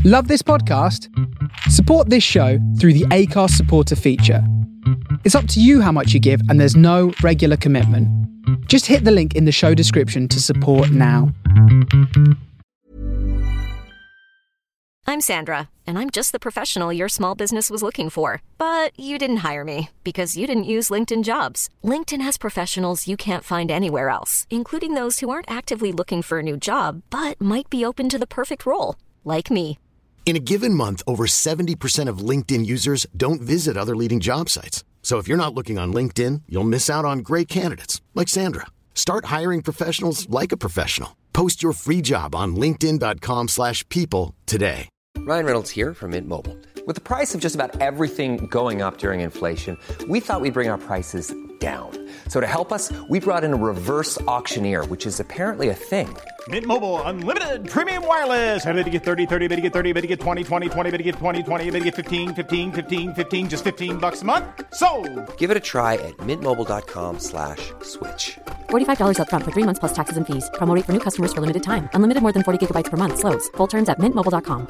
Love this podcast? Support this show through the Acast supporter feature. It's up to you how much you give, and there's no regular commitment. Just hit the link in the show description to support now. I'm Sandra, and I'm just the professional your small business was looking for. But you didn't hire me because you didn't use LinkedIn Jobs. LinkedIn has professionals you can't find anywhere else, including those who aren't actively looking for a new job, but might be open to the perfect role, like me. In a given month, over 70% of LinkedIn users don't visit other leading job sites. So if you're not looking on LinkedIn, you'll miss out on great candidates like Sandra. Start hiring professionals like a professional. Post your free job on linkedin.com/people today. Ryan Reynolds here from Mint Mobile. With the price of just about everything going up during inflation, we thought we'd bring our prices down. So to help us, we brought in a reverse auctioneer, which is apparently a thing. Mint Mobile Unlimited Premium Wireless. How to get 30, 30, bit to get 30, bit to get 20, 20, 20, bit to get 20, 20, bit to get 15, 15, 15, 15, just $15 a month? Sold! Give it a try at mintmobile.com/switch. $45 up front for 3 months plus taxes and fees. Promo rate for new customers for limited time. Unlimited more than 40 gigabytes per month. Slows full terms at mintmobile.com.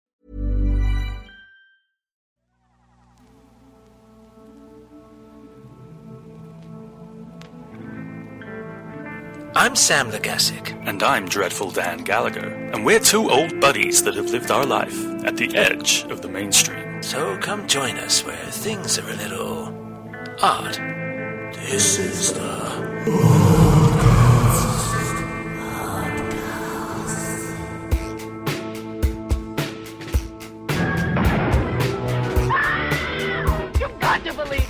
I'm Sam Legassic. And I'm Dreadful Dan Gallagher. And we're two old buddies that have lived our life at the edge of the mainstream. So come join us where things are a little odd. This is the You've got to believe.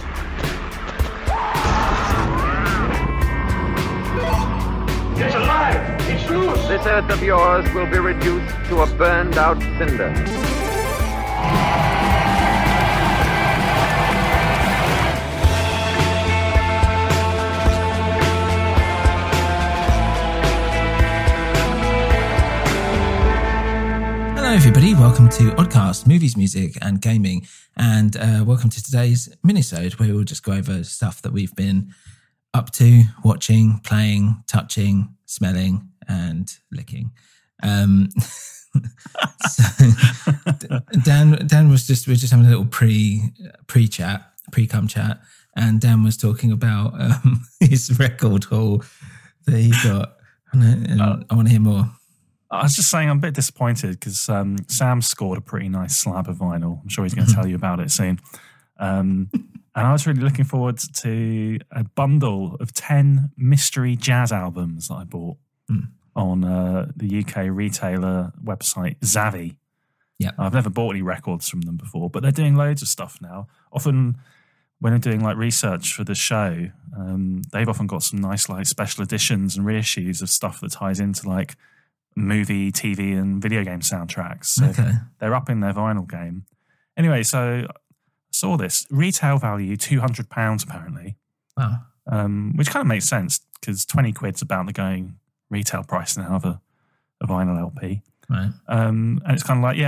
It's alive! It's loose! This earth of yours will be reduced to a burned-out cinder. Hello everybody, welcome to Oddcast, Movies, Music and Gaming, and welcome to today's minisode where we'll just go over stuff that we've been up to, watching, playing, touching, smelling, and licking. So, Dan was we were just having a little pre-cum chat, and Dan was talking about his record haul that he got, and I want to hear more. I was just saying I'm a bit disappointed because Sam scored a pretty nice slab of vinyl. I'm sure he's going to tell you about it soon. And I was really looking forward to a bundle of 10 mystery jazz albums that I bought on the UK retailer website Zavvi. Yeah, I've never bought any records from them before, but they're doing loads of stuff now. Often when I'm doing like research for the show, they've often got some nice like special editions and reissues of stuff that ties into like movie, TV and video game soundtracks. So okay. They're up in their vinyl game. Anyway, so saw this retail value £200 apparently. Wow. Which kind of makes sense because 20 quid's about the going retail price now of a vinyl LP. Right. And it's kind of like,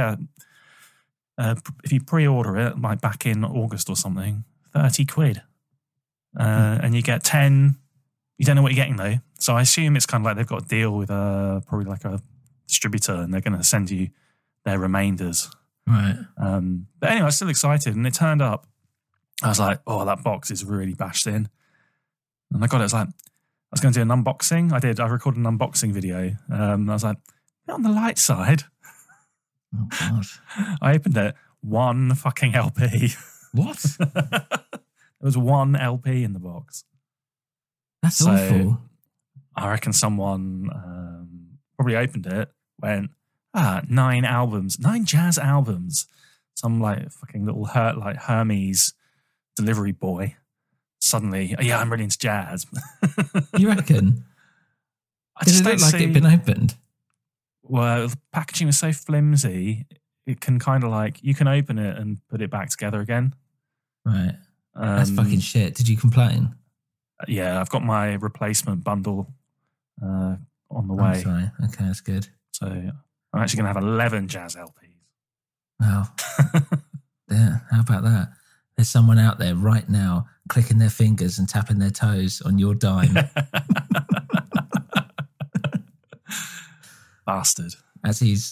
if you pre-order it, like back in August or something, 30 quid. And you get 10. You don't know what you're getting though. So I assume it's kind of like they've got a deal with probably like a distributor and they're going to send you their remainders. Right. But anyway, I was still excited and it turned up. I was like, oh, that box is really bashed in. And I got it. I was like, I was going to do an unboxing. I recorded an unboxing video. I was like, on the light side. Oh, God. I opened it. One fucking LP. What? There was one LP in the box. That's awful. I reckon someone probably opened it, went, 9 albums, 9 jazz albums. Some like fucking little Hermes delivery boy. Suddenly, I'm really into jazz. You reckon? Did it look like it'd been opened? Well, the packaging was so flimsy, it can kind of like, you can open it and put it back together again. Right. That's fucking shit. Did you complain? Yeah, I've got my replacement bundle on the way. I'm sorry. Okay, that's good. So I'm actually going to have 11 jazz LPs. Wow. Yeah, how about that? There's someone out there right now clicking their fingers and tapping their toes on your dime. Bastard. As he's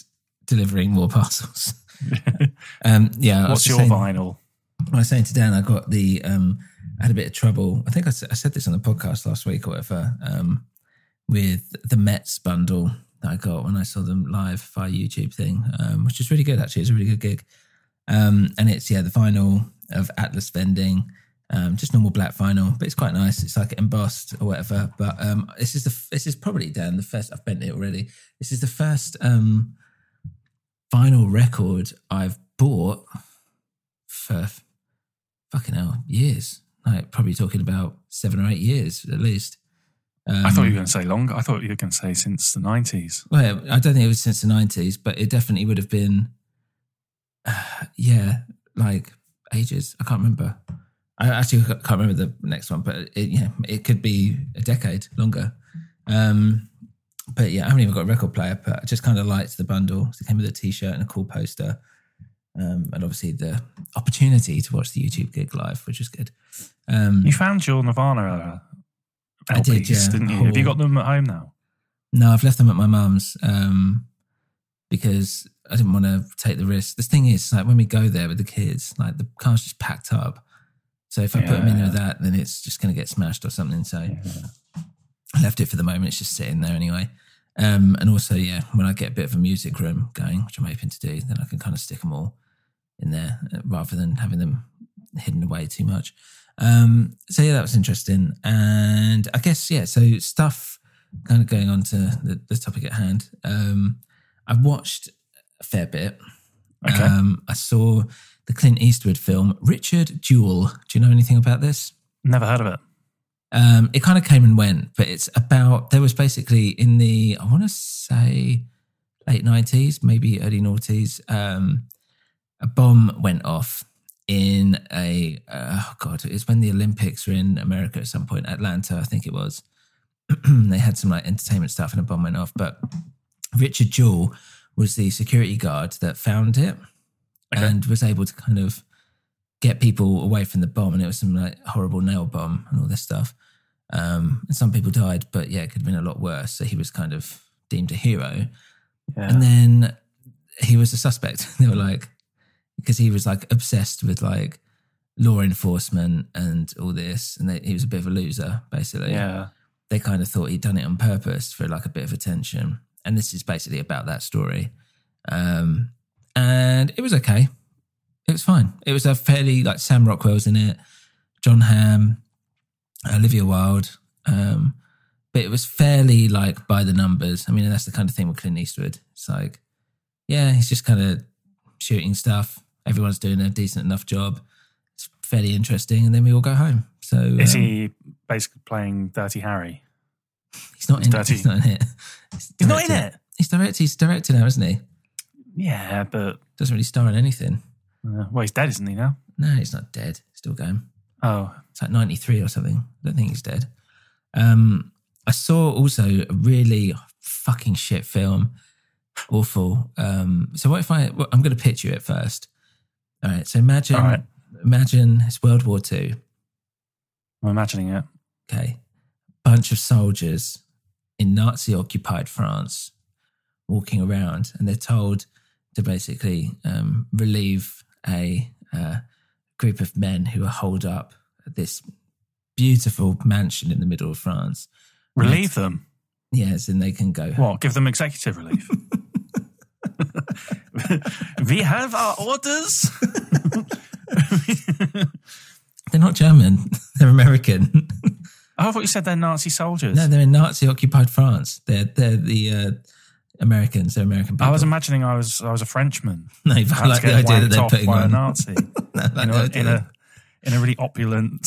delivering more parcels. What's your vinyl? I was saying to Dan, I got the. I had a bit of trouble. I think I said this on the podcast last week or whatever. With the Mets bundle that I got when I saw them live via YouTube thing, which is really good actually. It's a really good gig. And it's the vinyl of Atlas Vending, just normal black vinyl, but it's quite nice. It's like embossed or whatever. But this is probably, Dan, the first. I've bent it already. This is the first vinyl record I've bought for fucking hell years. Like probably talking about 7 or 8 years at least. I thought you were going to say longer. I thought you were going to say since the 90s. Well, I don't think it was since the 90s, but it definitely would have been, like ages. I can't remember. I actually can't remember the next one, but it could be a decade longer. But yeah, I haven't even got a record player, but I just kind of liked the bundle. So it came with a T-shirt and a cool poster. And obviously the opportunity to watch the YouTube gig live, which was good. You found your Nirvana LPs, I did, yeah. Didn't you? Have you got them at home now? No, I've left them at my mum's because I didn't want to take the risk. The thing is, like when we go there with the kids, like the car's just packed up. So if I put them in there with that, then it's just going to get smashed or something. So I left it for the moment. It's just sitting there anyway. And also, when I get a bit of a music room going, which I'm hoping to do, then I can kind of stick them all in there rather than having them hidden away too much. So that was interesting. And I guess, so stuff kind of going on to the topic at hand. I watched a fair bit. Okay. I saw the Clint Eastwood film, Richard Jewell. Do you know anything about this? Never heard of it. It kind of came and went, but it's about, there was basically in the, I want to say late 90s, maybe early noughties, a bomb went off in it was when the Olympics were in America at some point, Atlanta, I think it was. They had some like entertainment stuff and a bomb went off, but Richard Jewell was the security guard that found it and was able to kind of get people away from the bomb. And it was some like horrible nail bomb and all this stuff. And some people died, but it could have been a lot worse. So he was kind of deemed a hero. Yeah. And then he was a suspect. They were like, because he was like obsessed with like law enforcement and all this. And he was a bit of a loser, basically. Yeah. They kind of thought he'd done it on purpose for like a bit of attention. And this is basically about that story. And it was okay. It was fine. It was a fairly, like Sam Rockwell's in it, John Hamm, Olivia Wilde. But it was fairly like by the numbers. I mean, that's the kind of thing with Clint Eastwood. It's like, he's just kind of shooting stuff. Everyone's doing a decent enough job. It's fairly interesting. And then we all go home. So is he basically playing Dirty Harry? He's not in it. He's not in it. He's not in it? He's directed now, isn't he? Yeah, but doesn't really star in anything. Well, he's dead, isn't he now? No, he's not dead. He's still going. Oh. It's like 93 or something. I don't think he's dead. I saw also a really fucking shit film. Awful. So what if I'm going to pitch you it first. All right. So imagine it's World War II. I'm imagining it. Okay. Bunch of soldiers in Nazi-occupied France walking around, and they're told to basically relieve a group of men who are holed up at this beautiful mansion in the middle of France. Relieve them? Yes, and they can go. What? Give them executive relief? We have our orders. They're not German. They're American. Oh, I thought you said they're Nazi soldiers. No, they're in Nazi-occupied France. They're the Americans. They're American people. I was imagining I was a Frenchman. No, I like the idea that they're putting by on a Nazi. In a really opulent,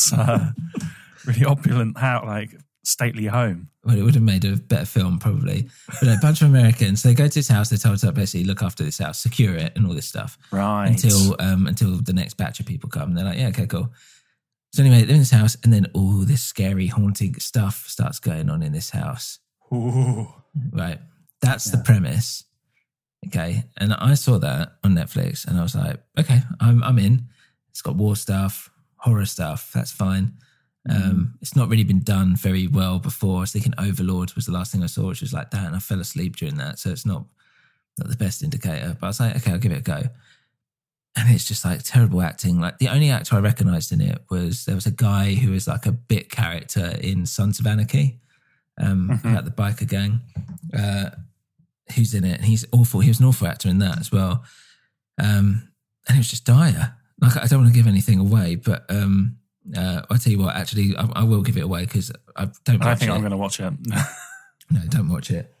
like stately home. Well, it would have made a better film probably. But a bunch of Americans, they go to this house. They're told to basically look after this house, secure it, and all this stuff. Right. Until the next batch of people come. And they're like, yeah, okay, cool. So anyway, they're in this house, and then all this scary, haunting stuff starts going on in this house. Ooh. Right. That's the premise. Okay. And I saw that on Netflix, and I was like, okay, I'm in. It's got war stuff, horror stuff. That's fine. It's not really been done very well before. I was thinking Overlord was the last thing I saw, which was like that, and I fell asleep during that. So it's not not the best indicator. But I was like, okay, I'll give it a go. And it's just like terrible acting. Like the only actor I recognised in it was there was a guy who was like a bit character in Sons of Anarchy, about the biker gang, who's in it. And he's awful. He was an awful actor in that as well. And it was just dire. Like I don't want to give anything away, but I'll tell you what. Actually, I will give it away because I don't. I think I'm going to watch it. No, don't watch it.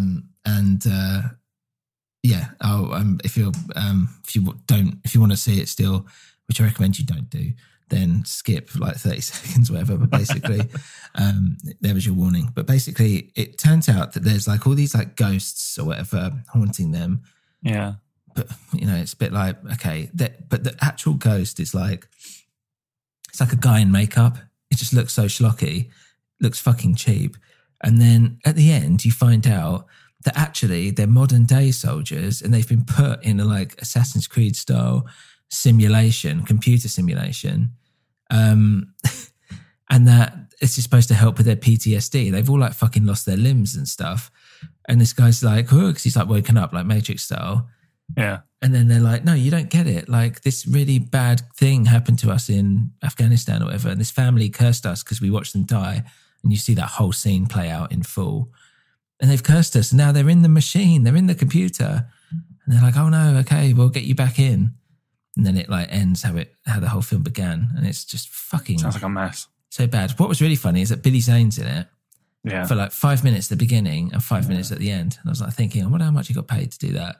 Yeah, if you want to see it still, which I recommend you don't do, then skip like 30 seconds, whatever. But basically, there was your warning. But basically, it turns out that there's like all these like ghosts or whatever haunting them. Yeah. But it's a bit like, okay, but the actual ghost is like, it's like a guy in makeup. It just looks so schlocky, looks fucking cheap. And then at the end, you find out that actually they're modern day soldiers and they've been put in a like Assassin's Creed style simulation, computer simulation. And that it's supposed to help with their PTSD. They've all like fucking lost their limbs and stuff. And this guy's like, oh, because he's like woken up like Matrix style. Yeah. And then they're like, no, you don't get it. Like this really bad thing happened to us in Afghanistan or whatever. And this family cursed us because we watched them die. And you see that whole scene play out in full. And they've cursed us. And now they're in the machine. They're in the computer. And they're like, oh no, okay, we'll get you back in. And then it like ends how the whole film began. And it's just fucking... Sounds like a mess. So bad. What was really funny is that Billy Zane's in it. Yeah. For like 5 minutes at the beginning and 5 minutes at the end. And I was like thinking, I wonder how much he got paid to do that.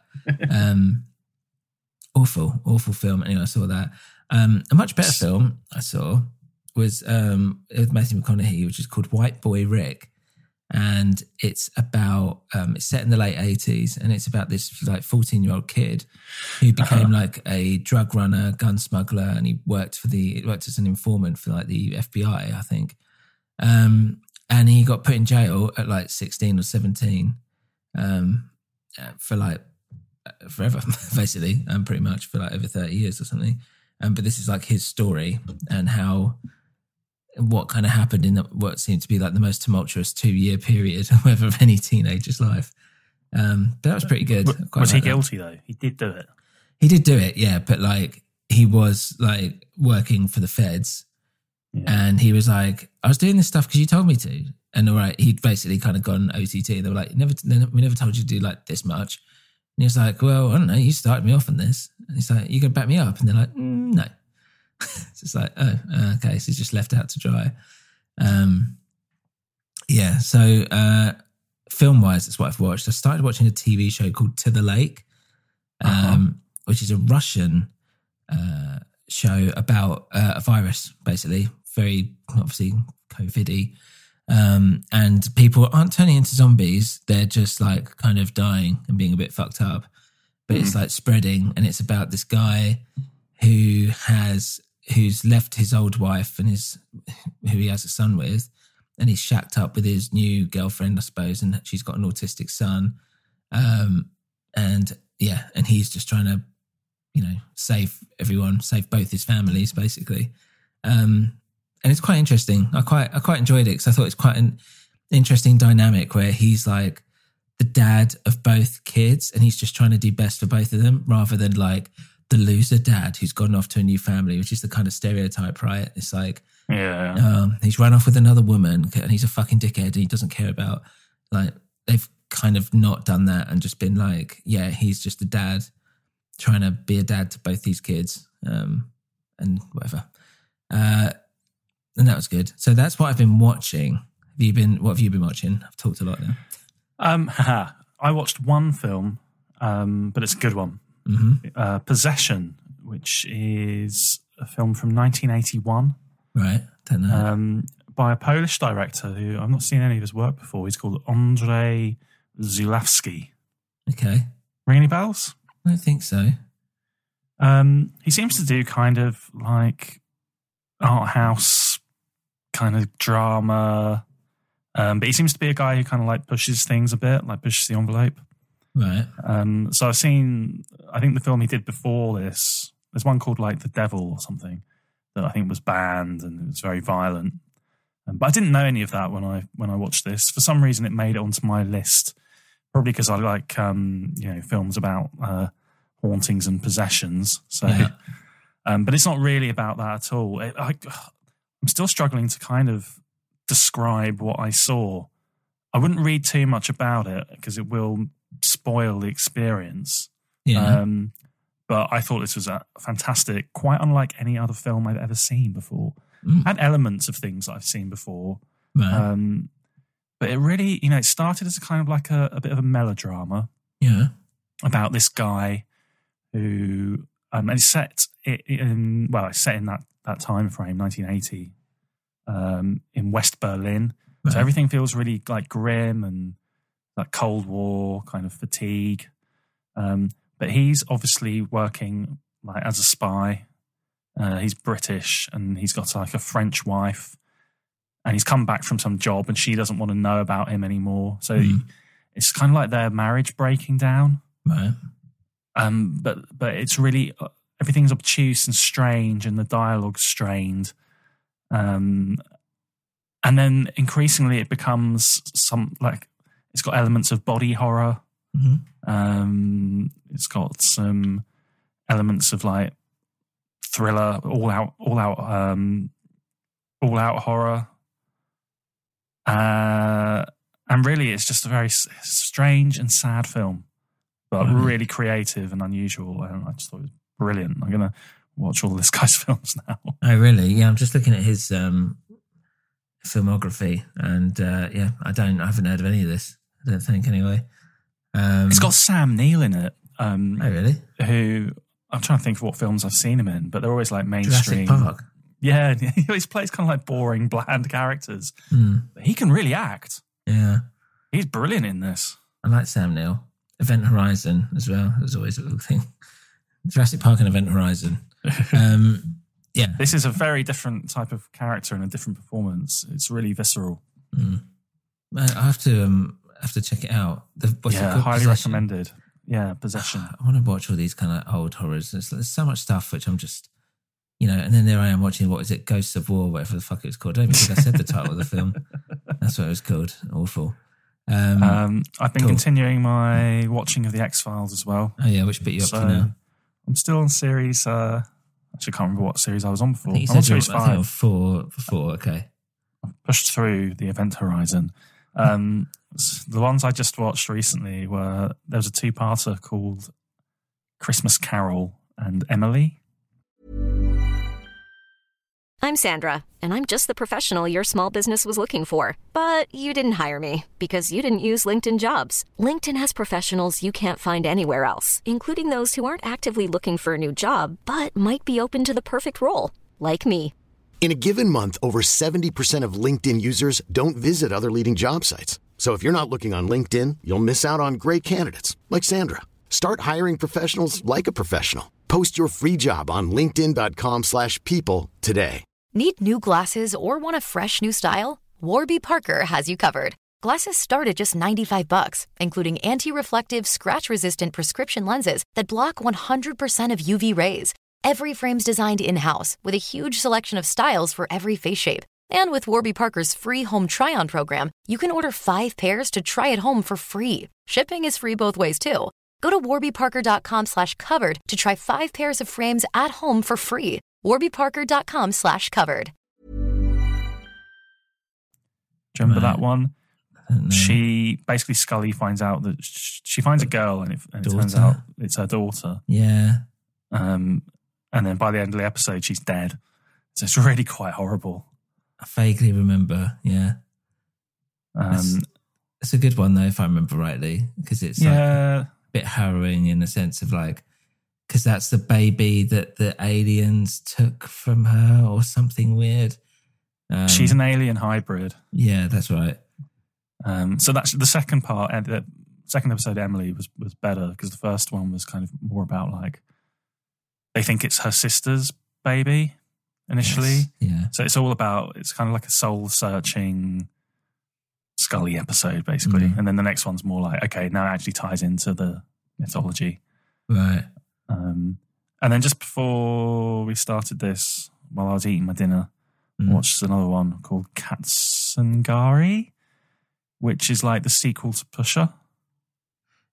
Awful film. Anyway, I saw that. A much better film I saw was with Matthew McConaughey, which is called White Boy Rick. And it's about, it's set in the late 80s and it's about this like 14-year-old kid who became like a drug runner, gun smuggler, and he worked as an informant for like the FBI, I think. And he got put in jail at like 16 or 17 for like forever, basically, pretty much for like over 30 years or something. But this is like his story and what kind of happened in what seemed to be like the most tumultuous 2-year period of any teenager's life. But that was pretty good. Was he guilty though? He did do it. He did do it, yeah. But like he was like working for the feds. Yeah. And he was like, I was doing this stuff because you told me to. And all right, he'd basically kind of gone OTT. They were like, we never told you to do like this much. And he was like, well, I don't know, you started me off on this. And he's like, you can back me up? And they're like, no. So it's like, oh, okay. So he's just left out to dry. Yeah. So film-wise, that's what I've watched. I started watching a TV show called To the Lake, which is a Russian show about a virus, basically. Very obviously COVID-y. And people aren't turning into zombies. They're just like kind of dying and being a bit fucked up. But it's like spreading, and it's about this guy who's left his old wife and who he has a son with, and he's shacked up with his new girlfriend, I suppose, and she's got an autistic son. And he's just trying to, save everyone, save both his families, basically. And it's quite interesting. I quite enjoyed it because I thought it's quite an interesting dynamic where he's like the dad of both kids and he's just trying to do best for both of them rather than like the loser dad who's gone off to a new family, which is the kind of stereotype, right? It's like, he's run off with another woman and he's a fucking dickhead and he doesn't care about, like, they've kind of not done that and just been like, yeah, he's just a dad trying to be a dad to both these kids, and whatever. And that was good. So that's what I've been watching. What have you been watching? I've talked a lot now. I watched one film, but it's a good one. Mm-hmm. Possession, which is a film from 1981. Right, don't know. By a Polish director who I've not seen any of his work before. He's called Andrzej Zulawski. Okay. Ring any bells? I don't think so. He seems to do kind of like art house kind of drama, but he seems to be a guy who kind of like pushes things a bit, like pushes the envelope. Right. So I've seen, I think the film he did before this, there's one called like The Devil or something that I think was banned and it was very violent. But I didn't know any of that when I watched this. For some reason, it made it onto my list Probably because I like, films about hauntings and possessions. So, but it's not really about that at all. I'm still struggling to kind of describe what I saw. I wouldn't read too much about it because it will spoil the experience. Yeah. But I thought this was a fantastic, quite unlike any other film I've ever seen before. Mm. Had elements of things that I've seen before. Right. But it really, it started as a kind of like a bit of a melodrama. Yeah. About this guy who, and it's set in that time frame, 1980, in West Berlin. Right. So everything feels really like grim and like Cold War kind of fatigue. But he's obviously working like as a spy. He's British and he's got like a French wife. And he's come back from some job and she doesn't want to know about him anymore. So it's kind of like their marriage breaking down. Right. But it's really, everything's obtuse and strange and the dialogue's strained. And then increasingly it becomes it's got elements of body horror. Mm-hmm. It's got some elements of like thriller, all out horror. And really, it's just a very strange and sad film, but really creative and unusual. And I just thought it was brilliant. I'm going to watch all this guy's films now. Oh, really? Yeah, I'm just looking at his filmography, and I haven't heard of any of this. I don't think, anyway. It's got Sam Neill in it. Oh, really? Who I'm trying to think of what films I've seen him in, but they're always like mainstream. Jurassic Park. Yeah, he always plays kind of like boring, bland characters. But he can really act. Yeah. He's brilliant in this. I like Sam Neill. Event Horizon as well. There's always a little thing. Jurassic Park and Event Horizon. Yeah. This is a very different type of character and a different performance. It's really visceral. I have to check it out. Highly recommended. Yeah, Possession. I want to watch all these kind of old horrors. There's so much stuff which I'm just... and then there I am watching, what is it, Ghosts of War, whatever the fuck it was called. I don't even think I said the title of the film. That's what it was called. Awful. I've been continuing my watching of The X-Files as well. Oh yeah, which bit you up to now? I'm still on series, actually I can't remember what series I was on before. I think you I'm on said series 5. I think four, okay. I've pushed through the Event Horizon. The ones I just watched recently there was a 2-parter called Christmas Carol and Emily. I'm Sandra, and I'm just the professional your small business was looking for. But you didn't hire me because you didn't use LinkedIn Jobs. LinkedIn has professionals you can't find anywhere else, including those who aren't actively looking for a new job, but might be open to the perfect role, like me. In a given month, over 70% of LinkedIn users don't visit other leading job sites. So if you're not looking on LinkedIn, you'll miss out on great candidates like Sandra. Start hiring professionals like a professional. Post your free job on linkedin.com/people today. Need new glasses or want a fresh new style? Warby Parker has you covered. Glasses start at just $95, including anti-reflective, scratch-resistant prescription lenses that block 100% of UV rays. Every frame's designed in-house with a huge selection of styles for every face shape. And with Warby Parker's free home try-on program, you can order 5 pairs to try at home for free. Shipping is free both ways, too. Go to warbyparker.com/covered to try 5 pairs of frames at home for free. warbyparker.com/covered. Do you remember that one? She basically, Scully finds out that she finds a girl and it turns out it's her daughter. Yeah. And then by the end of the episode, she's dead. So it's really quite horrible. I vaguely remember, yeah. It's a good one, though, if I remember rightly, because it's like a bit harrowing in the sense of like, because that's the baby that the aliens took from her or something weird. She's an alien hybrid. Yeah, that's right. So that's the second part. And the second episode, Emily, was better because the first one was kind of more about like, they think it's her sister's baby initially. Yes, yeah. So it's kind of like a soul-searching Scully episode, basically. And then the next one's more like, okay, now it actually ties into the mythology. Right. And then just before we started this, while I was eating my dinner, I watched another one called Katsungari, which is like the sequel to Pusher.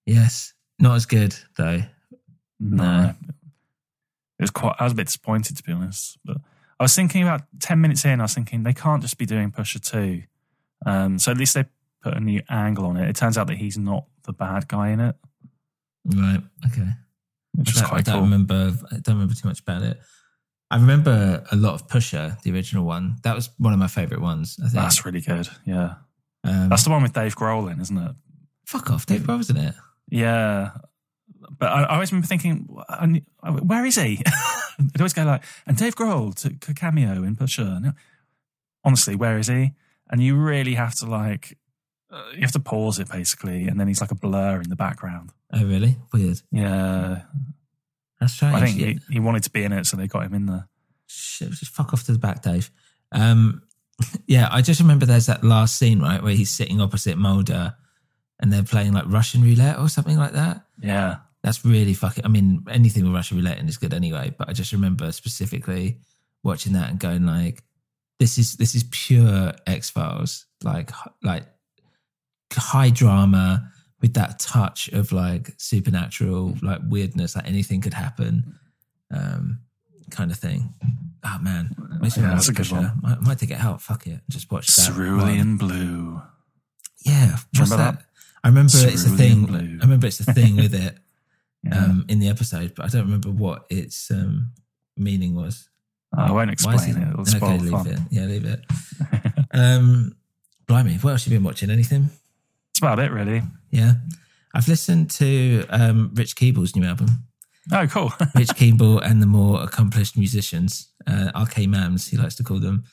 Yes. Not as good, though. No. I was a bit disappointed, to be honest. But I was thinking about 10 minutes in, I was thinking they can't just be doing Pusha 2. So at least they put a new angle on it. It turns out that he's not the bad guy in it. Right, okay. Which was quite cool. I don't remember too much about it. I remember a lot of Pusha, the original one. That was one of my favourite ones, I think. That's really good, yeah. That's the one with Dave Grohl in, isn't it? Fuck off, Dave Grohl's in it. Yeah. But I always remember thinking, where is he? I'd always go like, and Dave Grohl took a cameo in Pusha. No, honestly, where is he? And you really have to you have to pause it basically, and then he's like a blur in the background. Oh, really? Weird. Yeah. That's strange. I think he wanted to be in it, so they got him in there. Shit, just fuck off to the back, Dave. Yeah, I just remember there's that last scene, right, where he's sitting opposite Mulder and they're playing like Russian roulette or something like that. Yeah. That's really fucking... I mean, anything with Russian roulette in is good anyway, but I just remember specifically watching that and going like, this is pure X-Files, like high drama with that touch of like supernatural, like weirdness, like anything could happen, kind of thing. Oh man, that's a good one. I might take it out. Fuck it, just watch that. Cerulean Blue. Yeah, what's that? I remember it's a thing. Blue. I remember it's a thing with it in the episode, but I don't remember what its meaning was. I won't explain it. It'll spoil leave fun. it. Yeah, leave it. Blimey, what else have you been watching? Anything? That's about it, really. Yeah. I've listened to Rich Keeble's new album. Oh, cool. Rich Keeble and the more accomplished musicians, RK Mams, he likes to call them,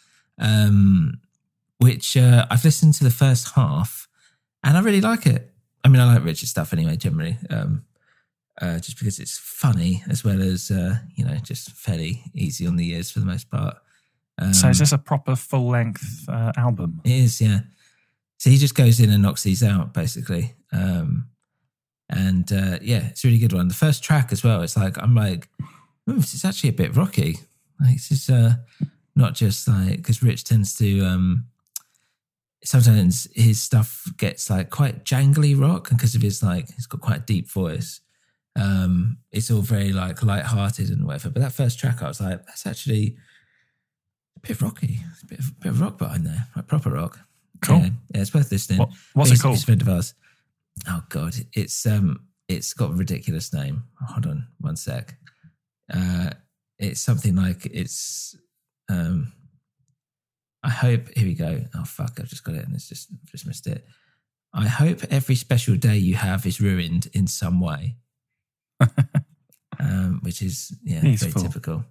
which I've listened to the first half and I really like it. I mean, I like Rich's stuff anyway, generally, just because it's funny as well as, just fairly easy on the ears for the most part. So is this a proper full-length album? It is, yeah. So he just goes in and knocks these out, basically. It's a really good one. The first track as well, it's like, I'm like, this is actually a bit rocky. Like, this is not just like, because Rich tends to, sometimes his stuff gets like quite jangly rock, and because of his like, he's got quite a deep voice. It's all very like lighthearted and whatever. But that first track, I was like, that's actually a bit rocky. It's a bit of rock behind there, like proper rock. Cool. Yeah, it's worth listening. What's it called? It's a friend of ours. Oh God, it's got a ridiculous name. Hold on, one sec. It's something like it's. I hope. Here we go. Oh fuck! I've just got it, and it's just missed it. I hope every special day you have is ruined in some way. Which is very typical.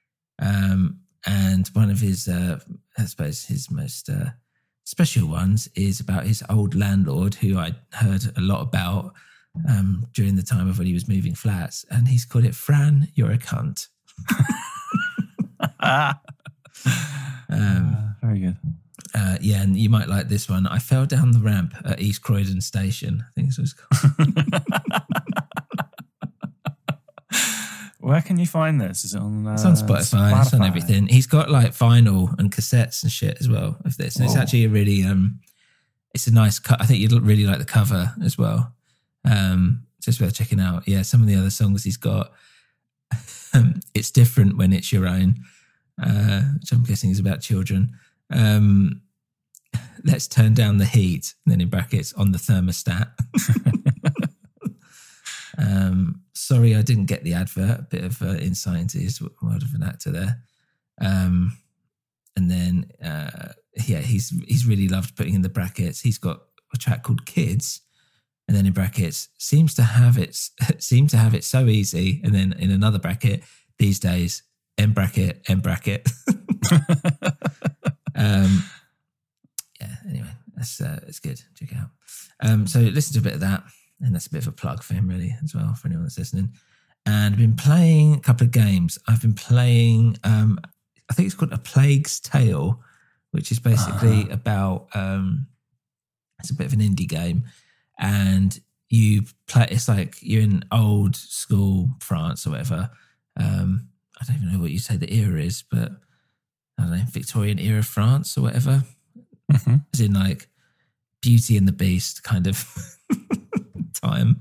And one of his, I suppose, his most special ones is about his old landlord, who I heard a lot about during the time of when he was moving flats, and he's called it Fran, you're a cunt. Very good. And you might like this one. I fell down the ramp at East Croydon Station, I think this was called. Where can you find this? Is it on? It's on Spotify. It's on everything. He's got like vinyl and cassettes and shit as well of this. And it's actually a really, it's a nice cut. I think you'd really like the cover as well. Just worth checking out. Yeah, some of the other songs he's got. It's different when it's your own, which I'm guessing is about children. Let's turn down the heat. And then in brackets, on the thermostat. Sorry, I didn't get the advert. A bit of insight into his world of an actor there. And then, he's really loved putting in the brackets. He's got a track called Kids, and then in brackets, seems to have it so easy. And then in another bracket, these days, end bracket. Anyway, it's good. Check it out. So listen to a bit of that. And that's a bit of a plug for him, really, as well, for anyone that's listening. And I've been playing a couple of games. I've been playing, I think it's called A Plague's Tale, which is basically about, it's a bit of an indie game. And you play, it's like you're in old school France or whatever. I don't even know what you say the era is, but I don't know, Victorian era France or whatever. Mm-hmm. As in like Beauty and the Beast kind of time.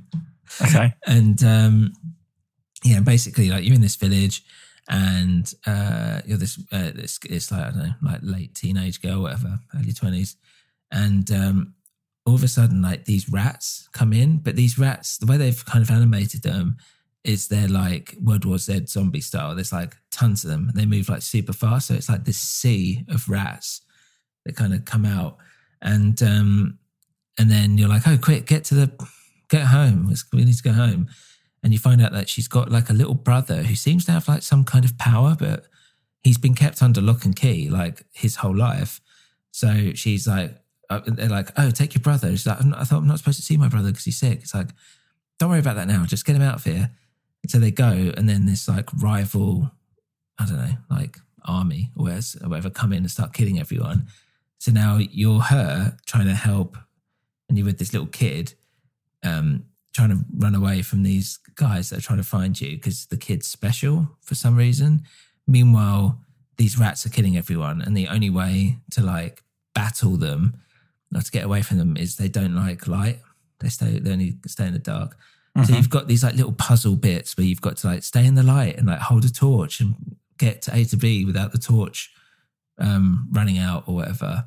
Okay. And basically, like you're in this village, and you're this it's like, I don't know, like late teenage girl, whatever, early 20s, and all of a sudden, like these rats come in, but these rats, the way they've kind of animated them is they're like World War Z zombie style. There's like tons of them, and they move like super fast. So it's like this sea of rats that kind of come out, and then you're like, oh, quick, get home. We need to go home. And you find out that she's got like a little brother who seems to have like some kind of power, but he's been kept under lock and key like his whole life. So she's like, they're like, oh, take your brother. She's like, I thought I'm not supposed to see my brother because he's sick. It's like, don't worry about that now. Just get him out of here. And so they go, and then this like rival, I don't know, like army or whatever come in and start killing everyone. So now you're her trying to help, and you're with this little kid trying to run away from these guys that are trying to find you because the kid's special for some reason. Meanwhile, these rats are killing everyone, and the only way to like battle them, not to get away from them, is they don't like light. They only stay in the dark. Mm-hmm. So you've got these like little puzzle bits where you've got to like stay in the light and like hold a torch and get to A to B without the torch running out or whatever.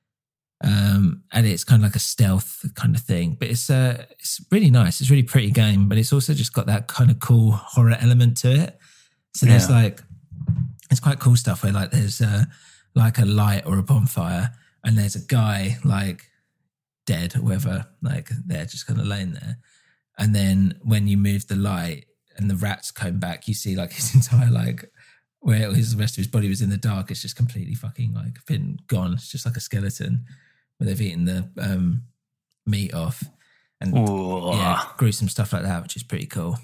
And it's kind of like a stealth kind of thing, but it's really nice. It's a really pretty game, but it's also just got that kind of cool horror element to it. So there's like, it's quite cool stuff where like there's like a light or a bonfire, and there's a guy like dead or whatever, like they're just kind of laying there. And then when you move the light and the rats come back, you see like his entire like where the rest of his body was in the dark, it's just completely fucking like been gone. It's just like a skeleton where they've eaten the meat off, and gruesome stuff like that, which is pretty cool.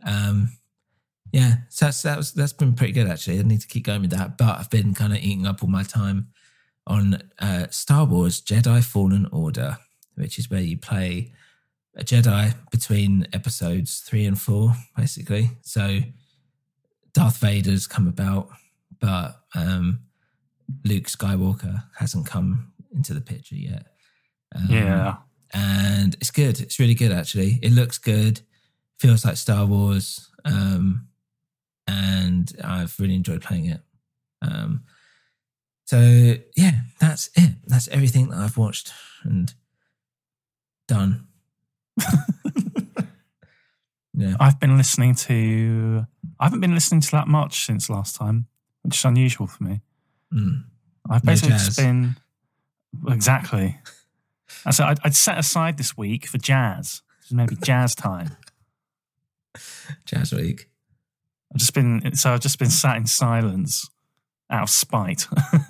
So that's been pretty good actually. I need to keep going with that, but I've been kind of eating up all my time on Star Wars Jedi Fallen Order, which is where you play a Jedi between episodes 3 and 4, basically. So Darth Vader's come about, but Luke Skywalker hasn't come into the picture yet. And it's good. It's really good, actually. It looks good. Feels like Star Wars. And I've really enjoyed playing it. So, yeah, that's it. That's everything that I've watched and done. Yeah, I haven't been listening to that much since last time, which is unusual for me. I've basically just been exactly. And so I'd set aside this week for jazz. This is maybe jazz time. Jazz week. I've just been sat in silence out of spite.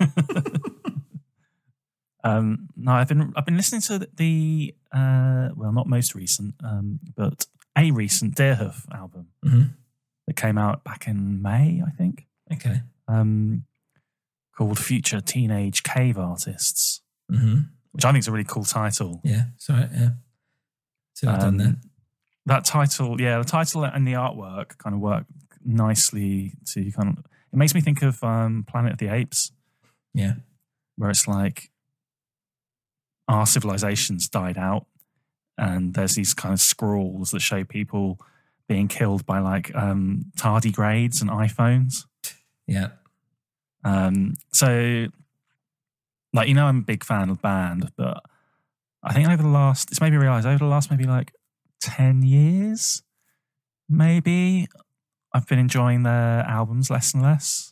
No, I've been listening to the not most recent, but a recent Deerhoof album that came out back in May, I think. Okay. Called Future Teenage Cave Artists, which I think is a really cool title. Yeah, sorry, yeah. So I've done that. The title and the artwork kind of work nicely to kind of. It makes me think of Planet of the Apes. Yeah, where it's like our civilization's died out, and there's these kind of scrawls that show people being killed by like tardigrades and iPhones. Yeah. So, like, I'm a big fan of the band, but I think over the last maybe like 10 years, maybe, I've been enjoying their albums less and less.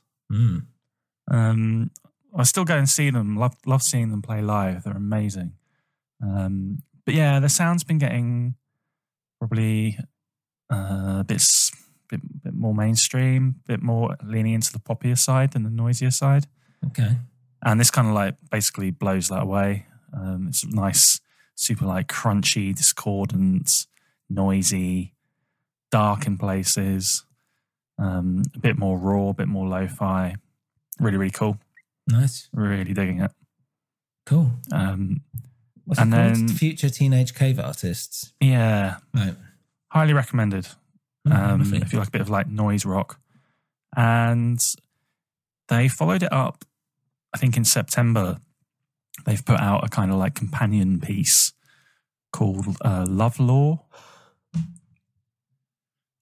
I still go and see them. Love seeing them play live. They're amazing. But yeah, the sound's been getting probably a bit more mainstream, a bit more leaning into the poppier side than the noisier side. Okay. And this kind of like basically blows that away. It's nice, super like crunchy, discordant, noisy, dark in places, a bit more raw, a bit more lo-fi. Really, really cool. Nice. Really digging it. Cool. What's it called? Then Future Teenage Cave Artists. Yeah. Right. Highly recommended. If you like a bit of like noise rock. And they followed it up, I think in September. They've put out a kind of like companion piece called Love Law.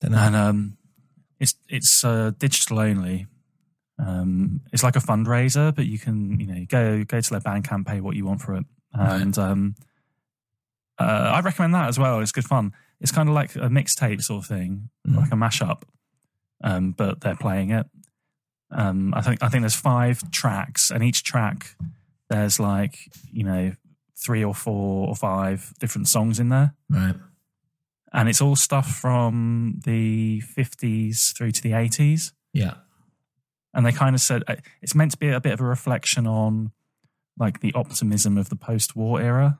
And it's digital only. It's like a fundraiser, but you can go to their Bandcamp, pay what you want for it, and I recommend that as well. It's good fun. It's kind of like a mixtape sort of thing, like a mashup, but they're playing it. I think there's 5 tracks, and each track there's 3 or 4 or 5 different songs in there, right? And it's all stuff from the 50s through to the 80s. Yeah. And they kind of said it's meant to be a bit of a reflection on like the optimism of the post-war era.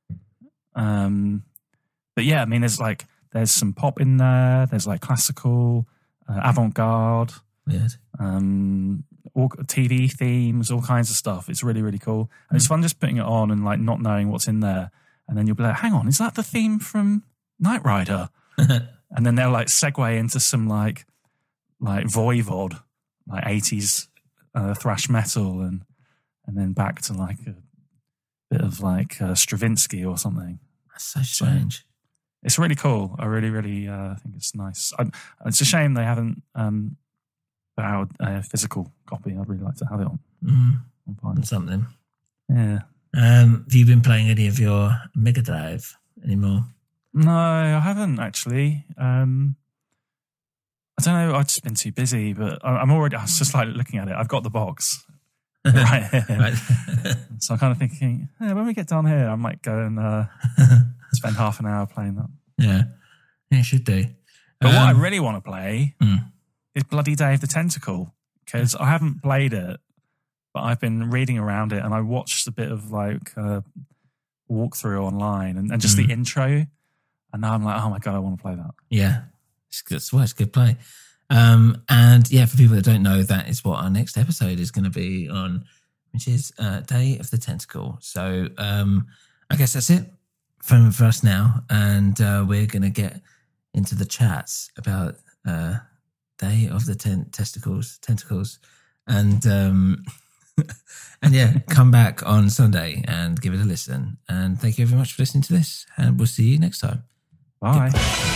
But yeah, I mean, there's some pop in there. There's like classical, avant-garde, yes. All TV themes, all kinds of stuff. It's really, really cool. And it's fun just putting it on and like not knowing what's in there. And then you'll be like, hang on, is that the theme from Knight Rider? And then they'll like segue into some like Voivod, like 80s thrash metal, and then back to like a bit of like Stravinsky or something. That's so strange. So it's really cool. I really, really think it's nice. It's a shame they haven't put out a physical copy. I'd really like to have it on something. Yeah. Have you been playing any of your Mega Drive anymore? No, I haven't actually. I don't know. I've just been too busy, but I was just like looking at it. I've got the box right here. Right. So I'm kind of thinking, when we get down here, I might go and spend half an hour playing that. Yeah, you should do. But what I really want to play is bloody Day of the Tentacle, because I haven't played it, but I've been reading around it, and I watched a bit of like walkthrough online and just the intro, and now I'm like, oh my God, I want to play that. Yeah. It's a good play. And yeah, for people that don't know, that is what our next episode is going to be on, which is Day of the Tentacle. So I guess that's it for us now. And we're going to get into the chats about Day of the Tentacles. And and yeah, come back on Sunday and give it a listen. And thank you very much for listening to this. And we'll see you next time. Bye.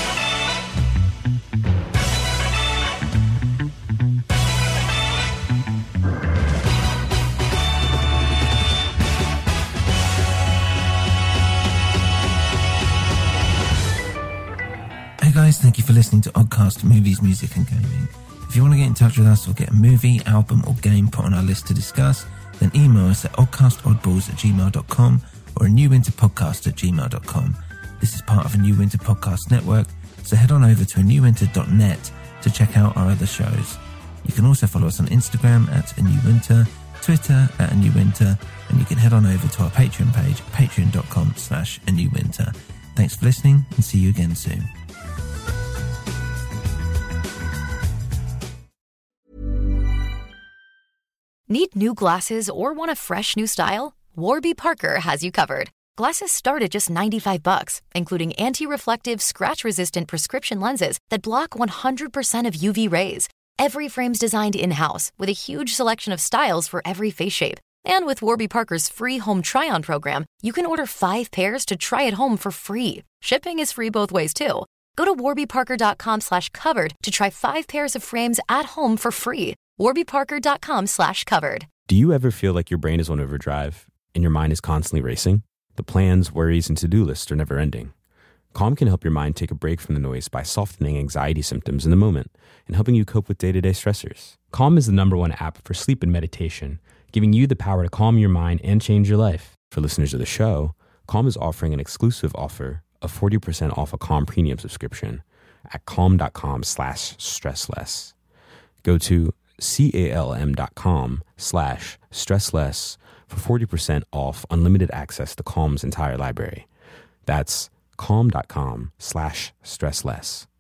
Hey guys, thank you for listening to Oddcast Movies, Music and Gaming. If you want to get in touch with us or get a movie, album or game put on our list to discuss, then email us at oddcastoddballs@gmail.com or a newwinterpodcast@gmail.com. This is part of a New Winter Podcast network, so head on over to anewwinter.net to check out our other shows. You can also follow us on Instagram at A New Winter, Twitter at A New Winter, and you can head on over to our Patreon page, patreon.com/anewwinter. Thanks for listening and see you again soon. Need new glasses or want a fresh new style? Warby Parker has you covered. Glasses start at just $95, including anti-reflective, scratch-resistant prescription lenses that block 100% of UV rays. Every frame's designed in-house with a huge selection of styles for every face shape. And with Warby Parker's free home try-on program, you can order 5 pairs to try at home for free. Shipping is free both ways, too. Go to warbyparker.com/covered to try 5 pairs of frames at home for free. warbyparker.com/covered. Do you ever feel like your brain is on overdrive and your mind is constantly racing? The plans, worries, and to-do lists are never ending. Calm can help your mind take a break from the noise by softening anxiety symptoms in the moment and helping you cope with day-to-day stressors. Calm is the #1 app for sleep and meditation, giving you the power to calm your mind and change your life. For listeners of the show, Calm is offering an exclusive offer of 40% off a Calm premium subscription at calm.com/stressless. Go to calm.com/stressless for 40% off unlimited access to Calm's entire library. That's calm.com/stressless.